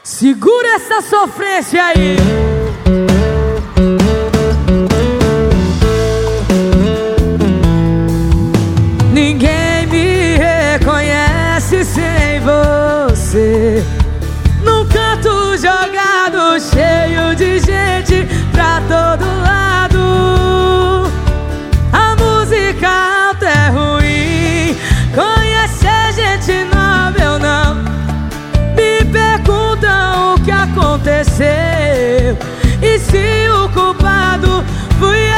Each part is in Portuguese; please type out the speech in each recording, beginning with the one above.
Segura essa sofrência aí. Ninguém me reconhece sem você. Num canto jogado, cheio de gente pra todo lado. A música alta é ruim, conhecer gente nova eu não. Me perguntam o que aconteceu e se o culpado fui eu.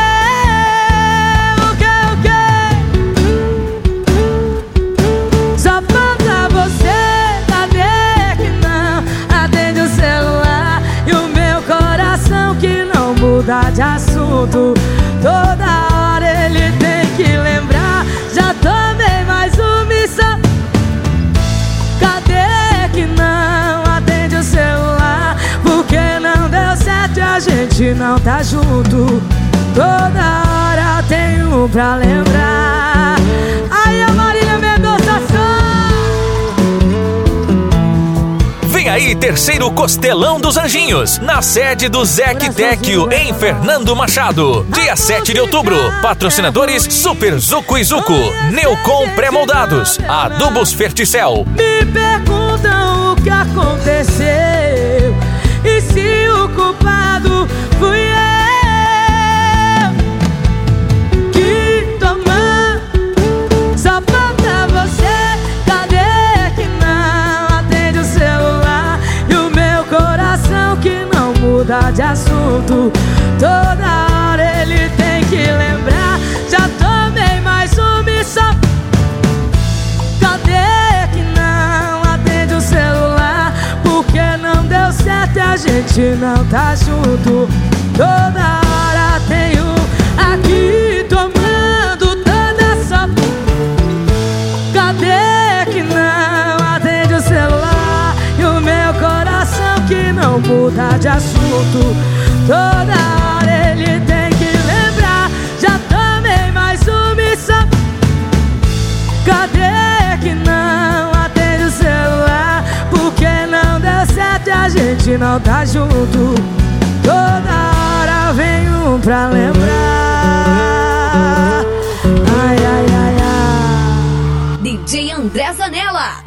Só falta você, cadê que não atende o celular? E o meu coração que não muda de assunto. Toda hora ele tem que lembrar. Já tomei mais uma missão. Cadê que não atende o celular? Porque não deu certo e a gente não tá junto. Toda hora tem um pra lembrar. Aí a Marília Mendonça só. Vem aí, terceiro Costelão dos Anjinhos, na sede do Zec Tecchio, em Fernando Machado. Dia 7 de outubro. Patrocinadores Super Zuco e Zuco, Neocom Pré-Moldados, Adubos Ferticel. Me perguntam o que aconteceu e se o culpado fui eu. Que toma, só falta você. Cadê que não atende o celular? E o meu coração que não muda de assunto. Toda hora ele tem que lembrar. Já tomei mais uma missão. Cadê que não atende o celular? Porque não deu certo e a gente não tá junto. Toda hora tem um aqui tomando toda essa. Cadê que não atende o celular? E o meu coração que não muda de assunto. Toda hora ele tem que lembrar. Já tomei mais uma missão. Cadê que não atende o celular? Porque não deu certo e a gente não tá junto. Toda hora vem um pra lembrar. Ai, ai, ai, ai. DJ André Zanella.